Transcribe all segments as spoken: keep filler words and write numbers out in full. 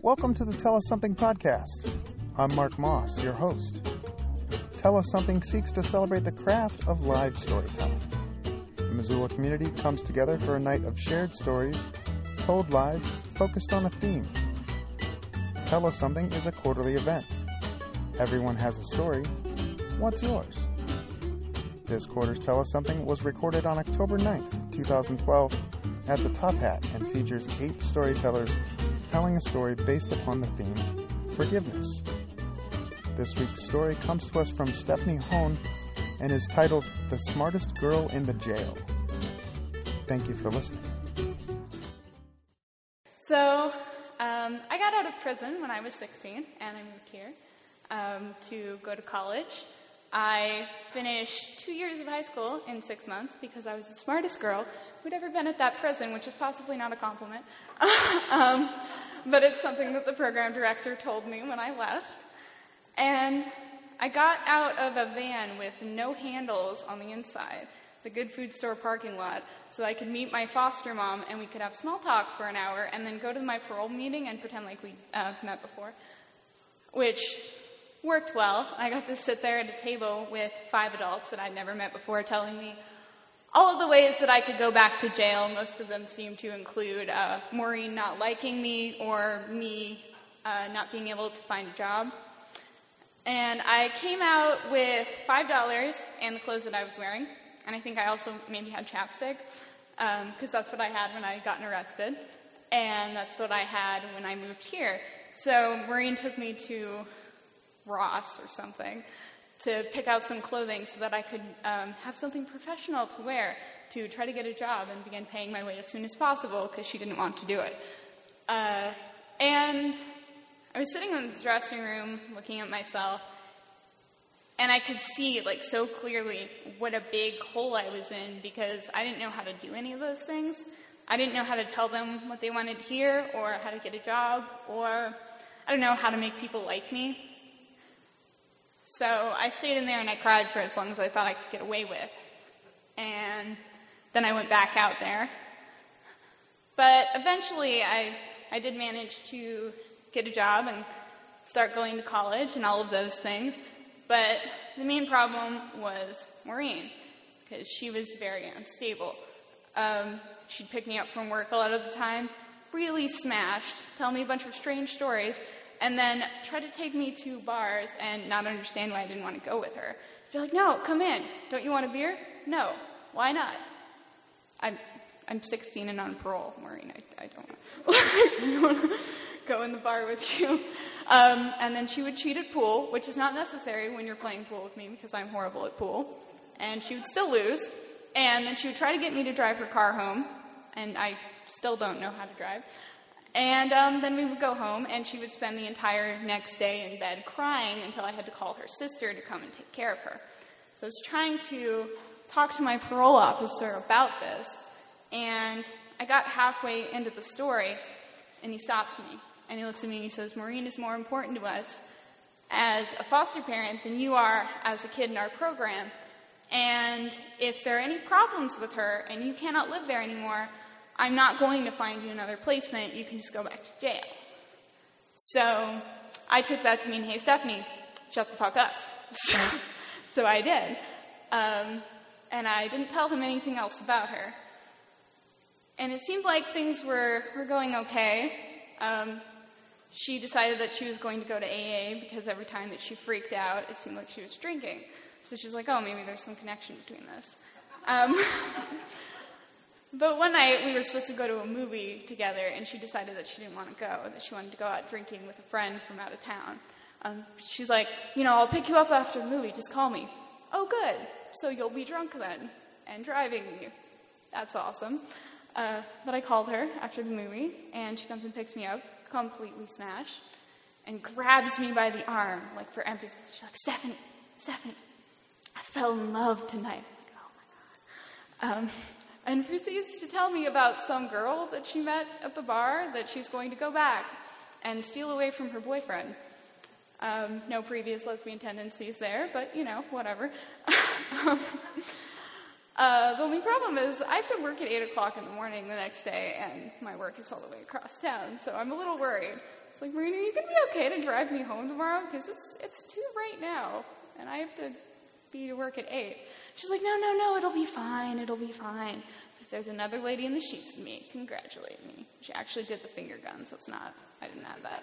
Welcome to the Tell Us Something podcast. I'm Mark Moss, your host. Tell Us Something seeks to celebrate the craft of live storytelling. The Missoula community comes together for a night of shared stories, told live, focused on a theme. Tell Us Something is a quarterly event. Everyone has a story. What's yours? This quarter's Tell Us Something was recorded on October ninth, twenty twelve at the Top Hat and features eight storytellers telling a story based upon the theme forgiveness. This week's story comes to us from Stephanie Hone and is titled The Smartest Girl in the Jail. Thank you for listening. So, um, I got out of prison when I was sixteen, and I moved here um, to go to college. I finished two years of high school in six months because I was the smartest girl who'd ever been at that prison, which is possibly not a compliment. um, but it's something that the program director told me when I left. And I got out of a van with no handles on the inside, the Good Food Store parking lot, so I could meet my foster mom and we could have small talk for an hour and then go to my parole meeting and pretend like we'd uh, met before, which worked well. I got to sit there at a table with five adults that I'd never met before telling me all of the ways that I could go back to jail. Most of them seemed to include uh, Maureen not liking me or me uh, not being able to find a job. And I came out with five dollars and the clothes that I was wearing. And I think I also maybe had chapstick, because um, that's what I had when I had gotten arrested. And that's what I had when I moved here. So Maureen took me to Ross or something to pick out some clothing so that I could um, have something professional to wear to try to get a job and begin paying my way as soon as possible because she didn't want to do it. Uh, and I was sitting in the dressing room looking at myself, and I could see, like, so clearly what a big hole I was in because I didn't know how to do any of those things. I didn't know how to tell them what they wanted to hear or how to get a job or, I don't know, how to make people like me. So I stayed in there and I cried for as long as I thought I could get away with. And then I went back out there. But eventually I, I did manage to get a job and start going to college and all of those things. But the main problem was Maureen, because she was very unstable. Um, she'd pick me up from work a lot of the times, really smashed, tell me a bunch of strange stories, and then try to take me to bars and not understand why I didn't want to go with her. I'd be like, no, come in. Don't you want a beer? No. Why not? I'm I'm sixteen and on parole, Maureen. I, I don't want to go in the bar with you. Um, and then she would cheat at pool, which is not necessary when you're playing pool with me because I'm horrible at pool. And she would still lose. And then she would try to get me to drive her car home. And I still don't know how to drive. And um, then we would go home, and she would spend the entire next day in bed crying until I had to call her sister to come and take care of her. So I was trying to talk to my parole officer about this, and I got halfway into the story, and he stops me, and he looks at me and he says, Maureen is more important to us as a foster parent than you are as a kid in our program, and if there are any problems with her and you cannot live there anymore, I'm not going to find you another placement. You can just go back to jail. So I took that to mean, hey, Stephanie, shut the fuck up. So, so I did. Um, and I didn't tell him anything else about her. And it seemed like things were, were going okay. Um, she decided that she was going to go to A A because every time that she freaked out, it seemed like she was drinking. So she's like, oh, maybe there's some connection between this. Um But one night, we were supposed to go to a movie together, and she decided that she didn't want to go, that she wanted to go out drinking with a friend from out of town. Um, she's like, you know, I'll pick you up after the movie, just call me. Oh, good. So you'll be drunk then, and driving me. That's awesome. Uh, but I called her after the movie, and she comes and picks me up, completely smashed, and grabs me by the arm, like for emphasis. She's like, Stephanie, Stephanie, I fell in love tonight. I'm like, oh my God. Um... And proceeds to tell me about some girl that she met at the bar that she's going to go back and steal away from her boyfriend. Um, no previous lesbian tendencies there, but, you know, whatever. um, uh, the only problem is I have to work at eight o'clock in the morning the next day, and my work is all the way across town, so I'm a little worried. It's like, Maureen, are you going to be okay to drive me home tomorrow? Because it's it's two right now, and I have to be to work at eight. She's like, no, no, no, it'll be fine, it'll be fine. If there's another lady in the sheets with me, congratulate me. She actually did the finger gun, so it's not, I didn't add that.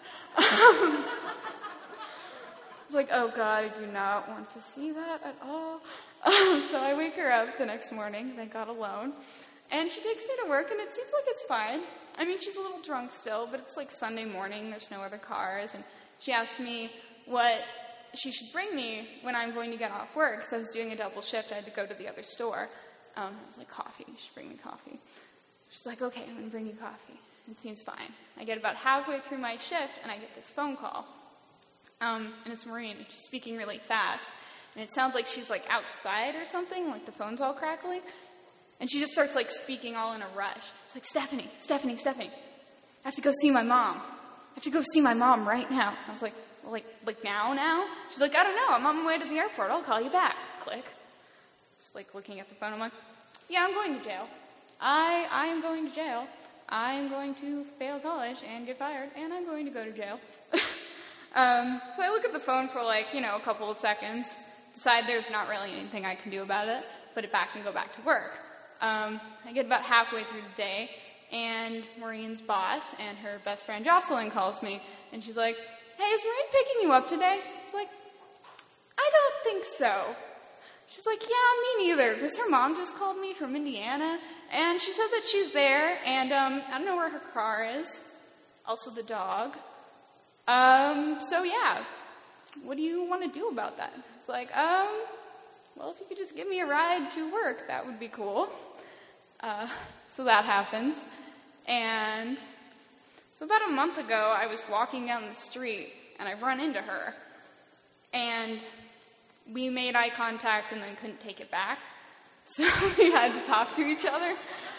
It's like, oh God, I do not want to see that at all. So I wake her up the next morning, thank God alone, and she takes me to work, and it seems like it's fine. I mean, she's a little drunk still, but it's like Sunday morning, there's no other cars, and she asks me what she should bring me when I'm going to get off work, because I was doing a double shift, I had to go to the other store. Um, I was like, coffee, you should bring me coffee. She's like, okay, I'm going to bring you coffee. It seems fine. I get about halfway through my shift, and I get this phone call. Um, and it's Maureen. She's speaking really fast. And it sounds like she's, like, outside or something, like the phone's all crackling. And she just starts, like, speaking all in a rush. It's like, Stephanie, Stephanie, Stephanie, I have to go see my mom. I have to go see my mom right now. I was like, well, like, like now, now? She's like, I don't know. I'm on my way to the airport. I'll call you back. Click. Just, like, looking at the phone. I'm like, yeah, I'm going to jail. I, I am going to jail. I am going to fail college and get fired, and I'm going to go to jail. um, so I look at the phone for, like, you know, a couple of seconds, decide there's not really anything I can do about it, put it back and go back to work. Um, I get about halfway through the day, and Maureen's boss and her best friend Jocelyn calls me, and she's like, hey, is Maureen picking you up today? It's like, I don't think so. She's like, yeah, me neither, because her mom just called me from Indiana, and she said that she's there, and um, I don't know where her car is, also the dog. Um, so yeah, what do you want to do about that? It's like, um, well, if you could just give me a ride to work, that would be cool. Uh, so that happens, and so about a month ago, I was walking down the street, and I run into her, and we made eye contact and then couldn't take it back. So we had to talk to each other.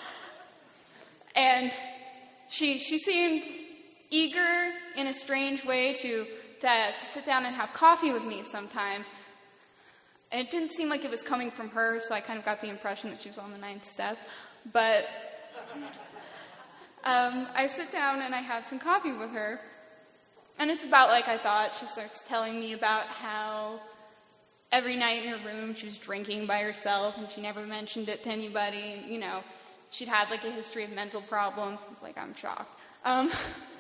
And she she seemed eager in a strange way to, to, to sit down and have coffee with me sometime. And it didn't seem like it was coming from her, so I kind of got the impression that she was on the ninth step. But um, I sit down and I have some coffee with her. And it's about like I thought. She starts telling me about how every night in her room, she was drinking by herself, and she never mentioned it to anybody. And, you know, she'd had, like, a history of mental problems. I was like, I'm shocked. Um,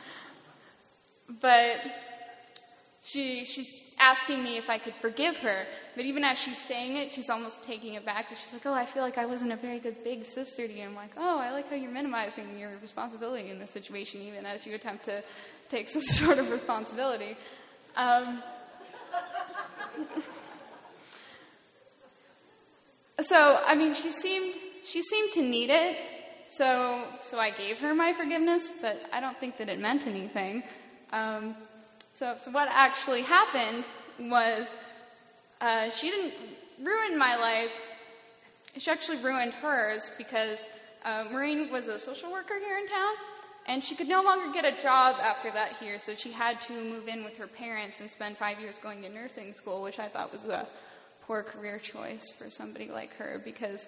but she she's asking me if I could forgive her. But even as she's saying it, she's almost taking it back. And she's like, oh, I feel like I wasn't a very good big sister to you. I'm like, oh, I like how you're minimizing your responsibility in this situation, even as you attempt to take some sort of responsibility. Um... So, I mean, she seemed she seemed to need it, so so I gave her my forgiveness, but I don't think that it meant anything. Um, so, so what actually happened was uh, she didn't ruin my life. She actually ruined hers because uh, Maureen was a social worker here in town, and she could no longer get a job after that here, so she had to move in with her parents and spend five years going to nursing school, which I thought was a poor career choice for somebody like her, because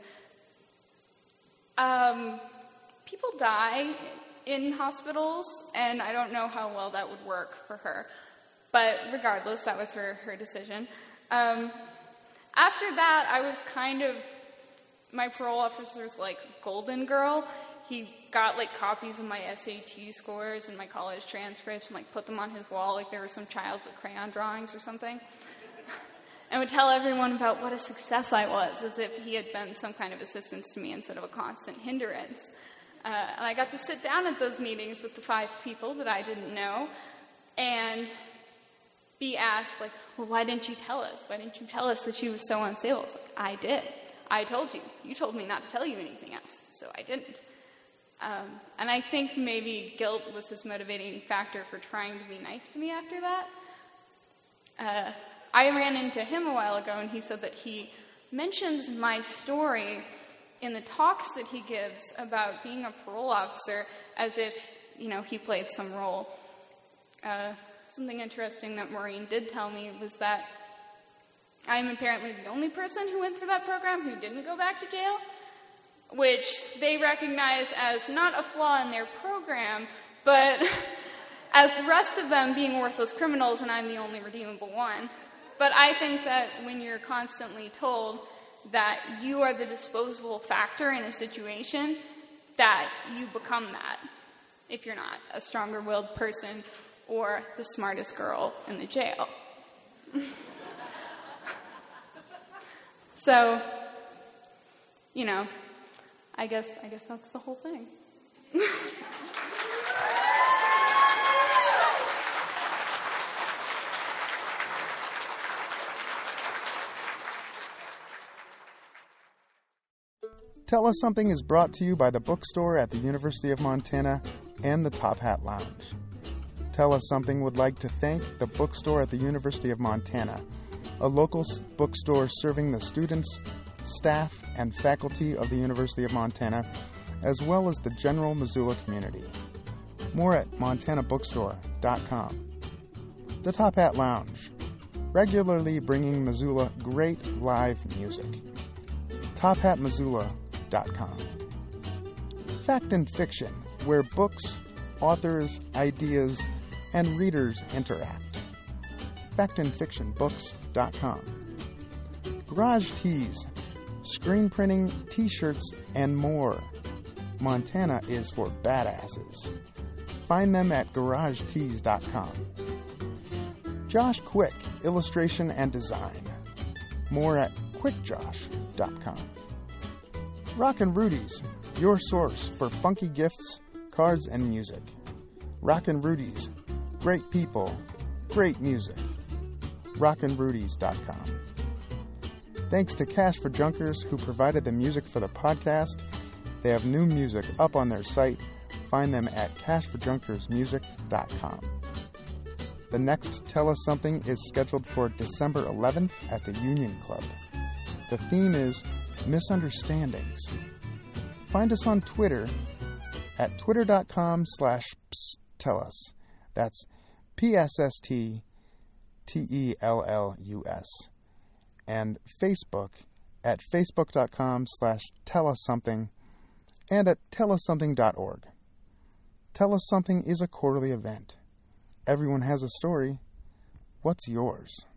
um, people die in hospitals, and I don't know how well that would work for her. But regardless, that was her, her decision. Um, after that, I was kind of my parole officer's, like, golden girl. He got, like, copies of my S A T scores and my college transcripts and, like, put them on his wall like there were some child's crayon drawings or something. And would tell everyone about what a success I was, as if he had been some kind of assistance to me instead of a constant hindrance. Uh, and I got to sit down at those meetings with the five people that I didn't know and be asked, like, well, why didn't you tell us? Why didn't you tell us that she was so unstable? It's like, I did. I told you. You told me not to tell you anything else, so I didn't. Um, and I think maybe guilt was his motivating factor for trying to be nice to me after that. Uh... I ran into him a while ago, and he said that he mentions my story in the talks that he gives about being a parole officer as if, you know, he played some role. Uh, something interesting that Maureen did tell me was that I'm apparently the only person who went through that program who didn't go back to jail, which they recognize as not a flaw in their program, but as the rest of them being worthless criminals and I'm the only redeemable one. But I think that when you're constantly told that you are the disposable factor in a situation, that you become that if you're not a stronger-willed person or the smartest girl in the jail. So, you know, I guess I guess that's the whole thing. Tell Us Something is brought to you by the bookstore at the University of Montana and the Top Hat Lounge. Tell Us Something would like to thank the bookstore at the University of Montana, a local bookstore serving the students, staff, and faculty of the University of Montana, as well as the general Missoula community. More at montana bookstore dot com. The Top Hat Lounge, regularly bringing Missoula great live music. top hat missoula dot com. Fact and Fiction, where books, authors, ideas, and readers interact. fact and fiction books dot com. Garage Tees, screen printing, t-shirts, and more. Montana is for badasses. Find them at garage tees dot com. Josh Quick, illustration and design. More at quick josh dot com. Rockin' Rudy's, your source for funky gifts, cards, and music. Rockin' Rudy's, great people, great music. rockin rudies dot com. Thanks to Cash for Junkers, who provided the music for the podcast. They have new music up on their site. Find them at cash for junkers music dot com. The next Tell Us Something is scheduled for December eleventh at the Union Club. The theme is Misunderstandings. Find us on Twitter at twitter.com slash psstellus. That's P S S T T E L L U S. And Facebook at facebook.com slash tellussomething and at tell us something dot org. Tell Us Something is a quarterly event. Everyone has a story. What's yours?